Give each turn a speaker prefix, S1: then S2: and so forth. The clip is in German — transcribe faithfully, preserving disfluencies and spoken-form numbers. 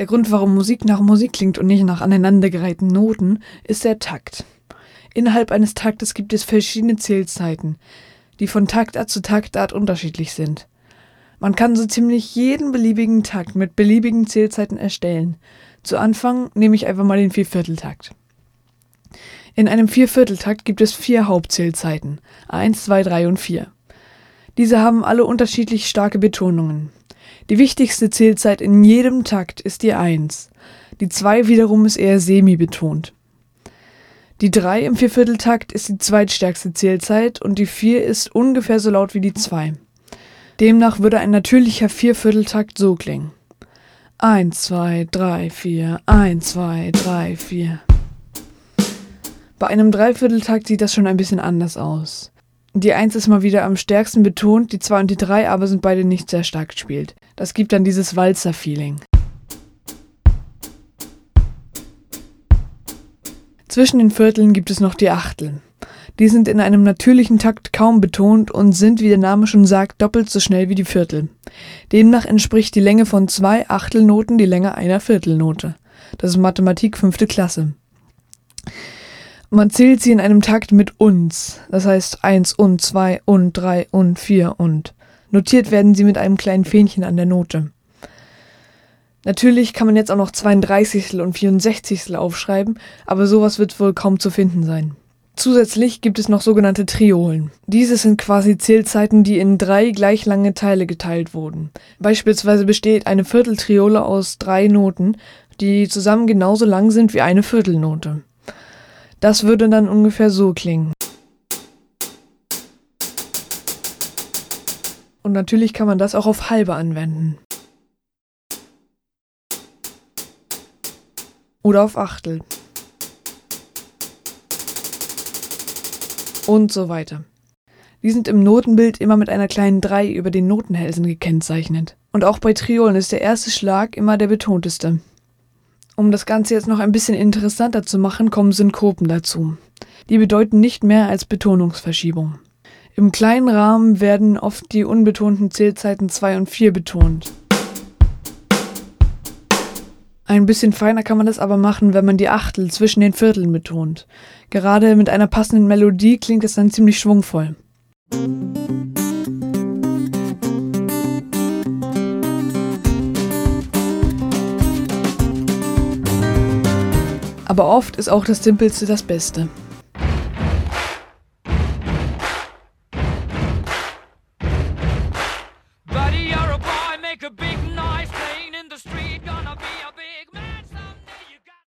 S1: Der Grund, warum Musik nach Musik klingt und nicht nach aneinandergereihten Noten, ist der Takt. Innerhalb eines Taktes gibt es verschiedene Zählzeiten, die von Taktart zu Taktart unterschiedlich sind. Man kann so ziemlich jeden beliebigen Takt mit beliebigen Zählzeiten erstellen. Zu Anfang nehme ich einfach mal den Viervierteltakt. In einem Viervierteltakt gibt es vier Hauptzählzeiten, eins, zwei, drei und vier. Diese haben alle unterschiedlich starke Betonungen. Die wichtigste Zählzeit in jedem Takt ist die eins. Die zwei wiederum ist eher semi-betont. Die drei im Viervierteltakt ist die zweitstärkste Zählzeit und die vier ist ungefähr so laut wie die zwei. Demnach würde ein natürlicher Viervierteltakt so klingen. eins, zwei, drei, vier, eins, zwei, drei, vier. Bei einem Dreivierteltakt sieht das schon ein bisschen anders aus. Die eins ist mal wieder am stärksten betont, die zwei und die drei aber sind beide nicht sehr stark gespielt. Das gibt dann dieses Walzer-Feeling. Zwischen den Vierteln gibt es noch die Achtel. Die sind in einem natürlichen Takt kaum betont und sind, wie der Name schon sagt, doppelt so schnell wie die Viertel. Demnach entspricht die Länge von zwei Achtelnoten die Länge einer Viertelnote. Das ist Mathematik fünfte Klasse. Man zählt sie in einem Takt mit uns, das heißt eins und zwei und drei und vier und. Notiert werden sie mit einem kleinen Fähnchen an der Note. Natürlich kann man jetzt auch noch zweiunddreißigstel und vierundsechzigstel aufschreiben, aber sowas wird wohl kaum zu finden sein. Zusätzlich gibt es noch sogenannte Triolen. Diese sind quasi Zählzeiten, die in drei gleich lange Teile geteilt wurden. Beispielsweise besteht eine Vierteltriole aus drei Noten, die zusammen genauso lang sind wie eine Viertelnote. Das würde dann ungefähr so klingen. Und natürlich kann man das auch auf Halbe anwenden. Oder auf Achtel. Und so weiter. Die sind im Notenbild immer mit einer kleinen drei über den Notenhälsen gekennzeichnet. Und auch bei Triolen ist der erste Schlag immer der betonteste. Um das Ganze jetzt noch ein bisschen interessanter zu machen, kommen Synkopen dazu. Die bedeuten nicht mehr als Betonungsverschiebung. Im kleinen Rahmen werden oft die unbetonten Zählzeiten zwei und vier betont. Ein bisschen feiner kann man das aber machen, wenn man die Achtel zwischen den Vierteln betont. Gerade mit einer passenden Melodie klingt es dann ziemlich schwungvoll. Aber oft ist auch das Simpelste das Beste.